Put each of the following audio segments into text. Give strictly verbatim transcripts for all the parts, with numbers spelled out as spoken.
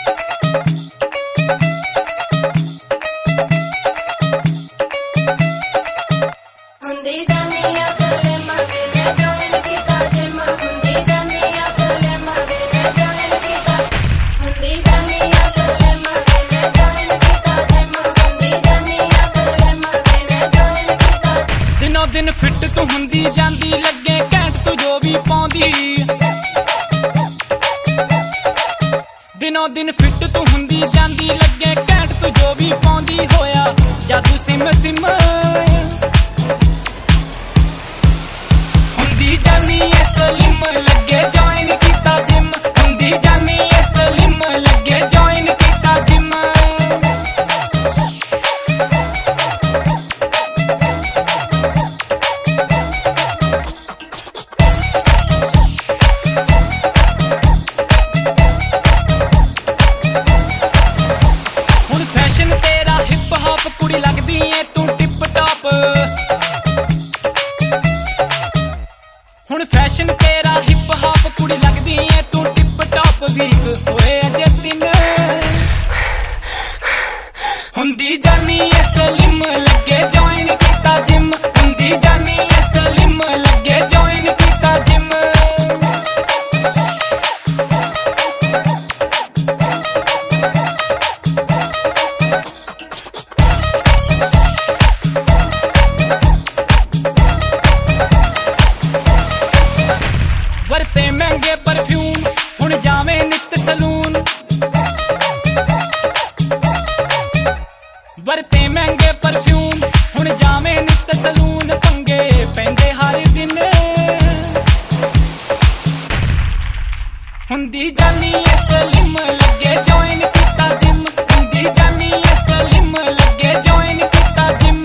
दिन फिट तू हुंदी जांदी लगे घैंट तू जो भी पाउंदी दिनों दिन फिट तू हुंदी जांदी लगे घैंट तू जो भी पाउंदी होया जादू सिम सिम हुंदी जानी ए सलिम लगे जॉइन कीता जिम हुंदी जानी ए सलिम लगे जॉइन कीता जिम कुड़ी लगदी है तू टिप टॉप हुण फैशन तेरा हिप हॉप कुड़ी लगदी है तू टिप टॉप वीक होए अजे दिन हुंदी जानी ए सलिम लगे जॉइन कीता जिम हुंदी जानी ए सलिम लगे जॉइन कीता जिम वरते महंगे परफ्यूम हुण जावे नित सलून वरते महंगे परफ्यूम हुण जावे नित सलून पंगे पैंदे हर दिन हुंदी जानी ए सलिम लगे जॉइन कीता जिम हुंदी जानी ए सलिम लगे जॉइन कीता जिम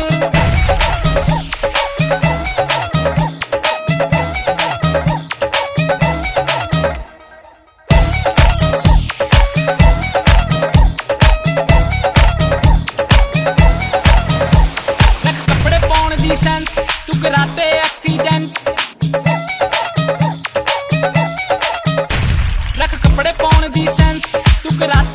तू कराते एक्सीडेंट रख कपड़े पाउण दी सेंस तू कराते